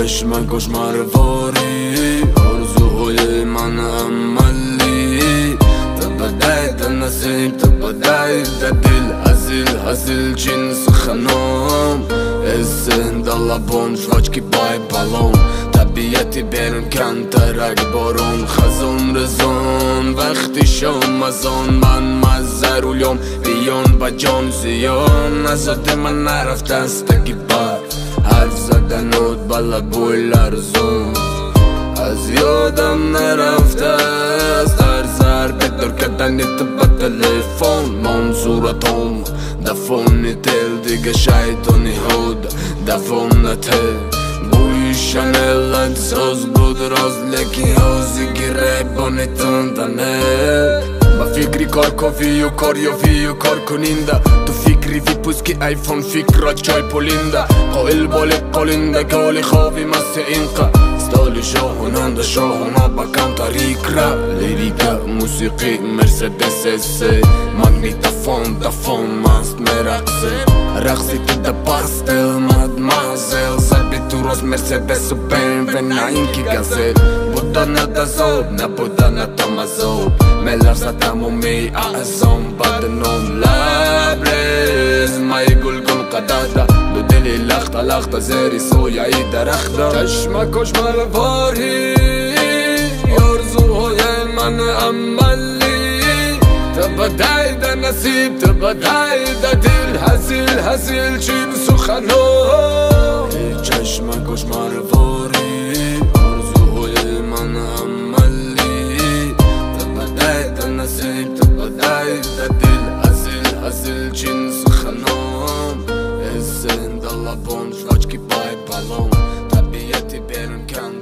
چشم کشمرواری آرزوهای من عملی تبدای در نصیب تبدای در دل حاصل چین سخنم اسن دالا بونش واچکی بای بالون طبیعتی برن کنترک بارون خزون رزون وقتی شام ازان من مزرولیم بیان با جان زیان ازاده من نرفته استگی بر حرف زدن ود بالا بوی لرزون از یادم نرفته است هر ضربه دور کردن با تلفن منصورتم دفن تل دیگه شیطانی هود دفن نتل بوی شنل انساز بود راز لکی هازی گیره بانی تندنه با فکری کار کافی و کار یافی و کار کننده تو فکری وی پوسکی ایفون فکر چای پولنده قائل بالق قالنده کالی خوابی مست اینقه ستالی شاهنانده شاهنا با کم تاریک را لیریکا موسیقی مرسدس اسه ماگنیتافون دافون ماست مرقصه رقصی تو دا پاستل مادمازل سربی تو روز مرسدس و بین و ناینکی گازل بودن دا زوب نبودن تا مزوب ملر ستمومی اعظم بدنون لبرز مای گل کن قدادا دو دلی لخت زیری سویایی درختا چشم کشمرواری آرزوهای من عملی تبدای در نصیب تبدای در دل حاصل چین سخنم چشم کشمرواری آرزوهای من عملی تبدای در نصیب تبدای در دل حاصل چین سخنم اسن دالا بونش واچکی بای بالون طبیعتی برن کن